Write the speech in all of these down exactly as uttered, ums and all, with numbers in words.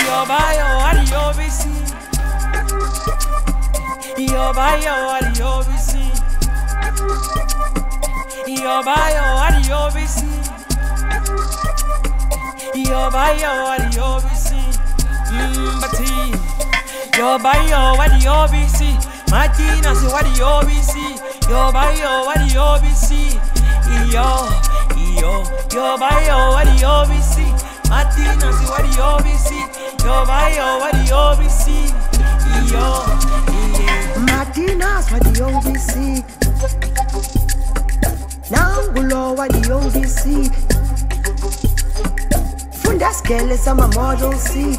Yo bayo wadi yo bisi. Yo bayo wadi yo bisi. Yo bayo wadi yo bisi. Yo bayo wadi yo bisi. Mbati. Yo bayo wadi yo bisi. Martina si wadi yo bisi. Yo bayo wadi yo bisi. Yo yo yo bayo wadi yo bisi. Martina si wadi yo bisi. Yo bayo wadi yo bisi. Yo yeah. Martina si wadi yo bisi. Nangulo wadi yo bisi. Funda skele sama model si.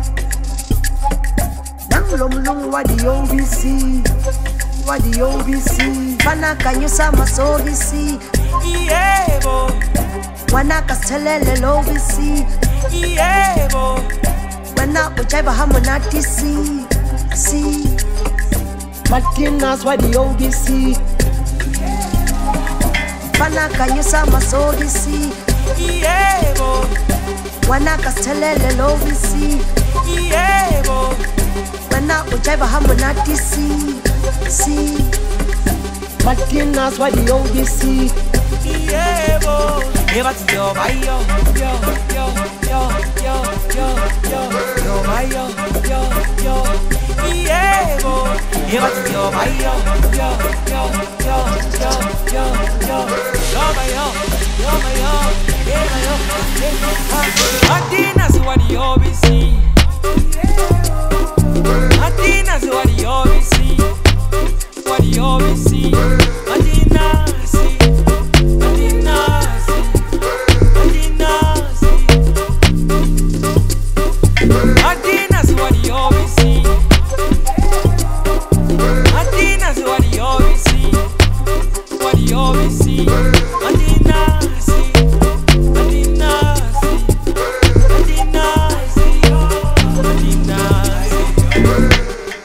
Nangulo mlungu wadi yo bisi. Wadi yo bisi. Fana kanyo sama so bisi. Yeah bo. Wana kastelele lo bisi. Yeah bo. Wana uchaiba hamonati si. Si. Martina's wadi yo bisi. Fana kanyo sama so bisi. Yeah bo. Wana kastelele lo bisi. Yeah bo. Wana uchaiba hamonati si. Si. Martina's wadi yo bisi. Yeah bo. Everybody yo bayo yo yo yo yo yo yo yo bayo yo yo. Yeah bo. Everybody yo bayo yo yo yo yo yo yo yo bayo yo bayo yeah bayo yeah. Martina si wadi yo bisi. Martina si wadi yo bisi. Wadi yo bisi. Martina si. Martina si. Martina si. Martina si wadi yo bisi. Martina si wadi yo bisi. Wadi yo bisi. Martina si. Martina si. Martina si. Martina si.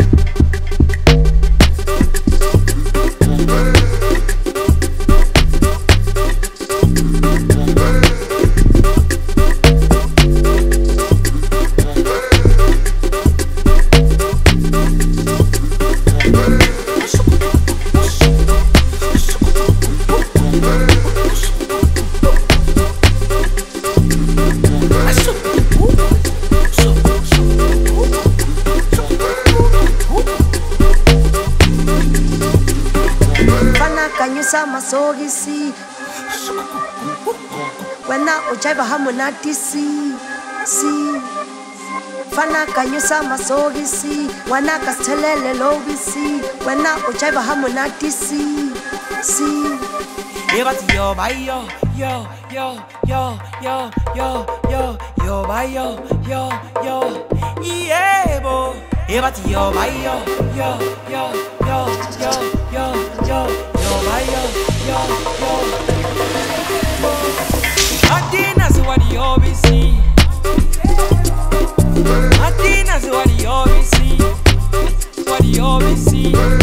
Sama sogisi. Wena uchaiba hamonati si. Si. Fana kanyo sama sogisi. Wana kastelele lobisi. Wena uchaiba hamonati si. Si. Everybody yo bayo yo yo yo yo yo yo yo bayo yo yo. Yeah bo. Everybody yo bayo yo yo yo yo yo yo yo bayo yo yo. Martina si wadi yo bisi. Martina si wadi yo bisi. Wadi yo bisi.